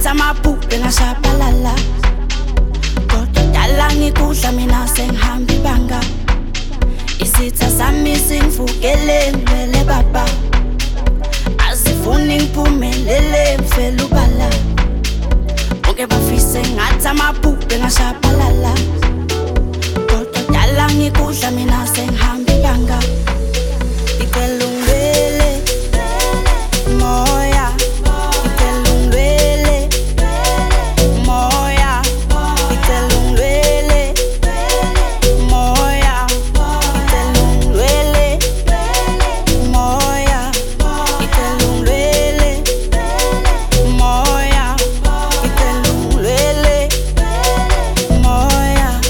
ngathi amabhubhe ngashabalala. Kodwa dala ngikudla mina sengihamba ibanga. Isitha sami singivukele ngivele baba. Azifuni ngiphumelele ngifele ubala. Bonke bafise ngathi amabhubhe ngashabalala. Kodwa dala ngikudla mina sengihamba ibanga. Ngicela ungibele moya. Ngicela ungibele moya. Ngicela ungibele moya. Ngicela ungibele moya. Ngicela ungibele moya. Ngicela ungibele moya.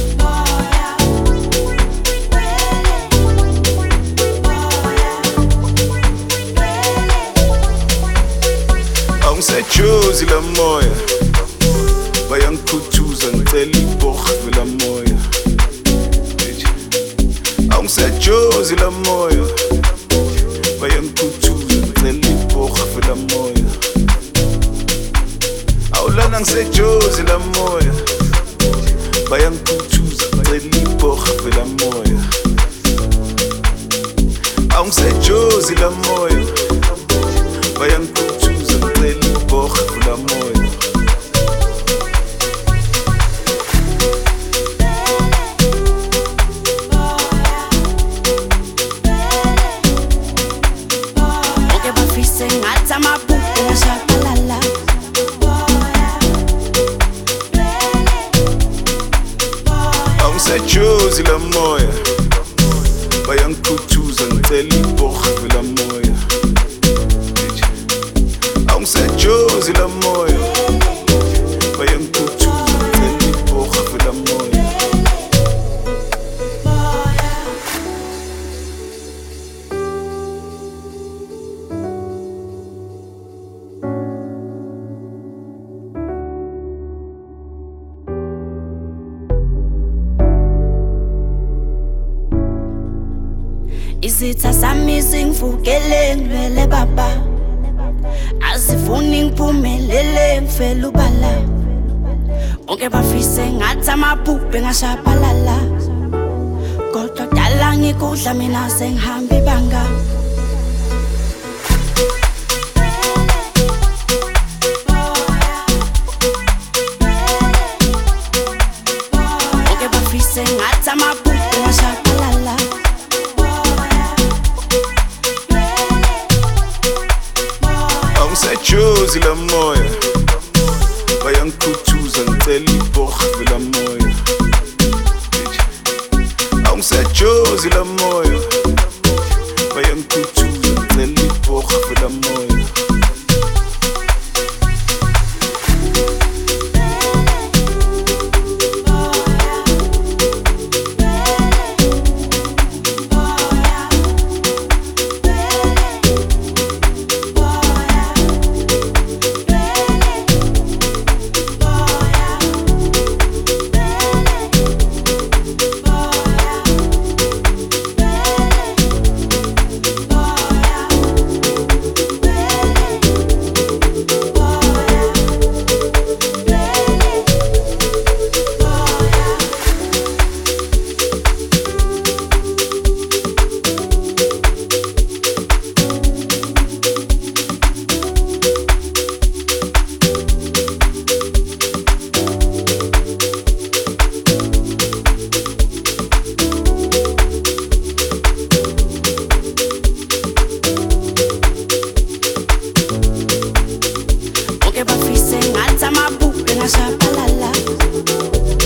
Angisejozi la moya, bayangikhuthuza ngicela iborha vela moya. Angisejozi la moya, bayangikhuthuza ngicela iborha vela moya. Awulana ngisejozi la moya, bayangikhuthuza ngicela iborha vela moya. Angisejozi la moya, bayangikhuthuza ngicela iborha vela moya. Bonke bafise ngathi amabhubhe ngashabalala. Angisejozi la moya, bayangikhuthuza ngicela iborha vela moya. Angisejozi la moya, bayangikhuthuza ngicela iborha vela moya. Isitha sami singivukele ngivele baba. Azifuni ngiphumelele ngifele ubala. Bonke bafise ngathi amabhubhe ngashabalala. Kodwa dala ngikudla mina sengihamba ibanga. Bonke bafise ngathi amabhubhe ngashabalala. Angisejozi la moya, bayangikhuthuza ngicela iborha vela moya. Angisejozi la moya, bayangikhuthuza ngicela iborha vela moya. Bonke bafise ngathi amabhubhe ngashabalala.